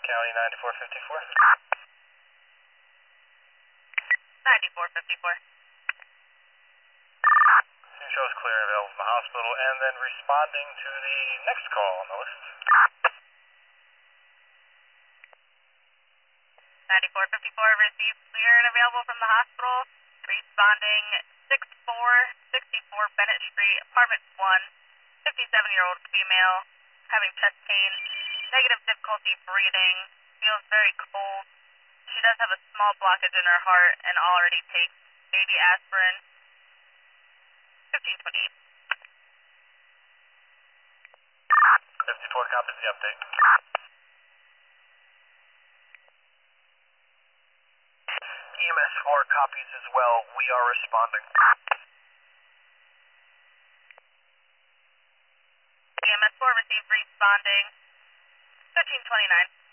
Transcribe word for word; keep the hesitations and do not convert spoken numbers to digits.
County ninety-four fifty-four. ninety-four fifty-four. Scene shows clear and available from the hospital, and then responding to the next call on the list. ninety-four fifty-four, received clear and available from the hospital. Responding six four six four Bennett Street, apartment one, fifty-seven-year-old female, having chest pain, negative difficulty breathing, feels very cold. She does have a small blockage in her heart and already takes baby aspirin. fifteen twenty-eight. fifty-four copies the update. E M S four copies as well. We are responding. E M S four received responding. fifteen twenty-nine.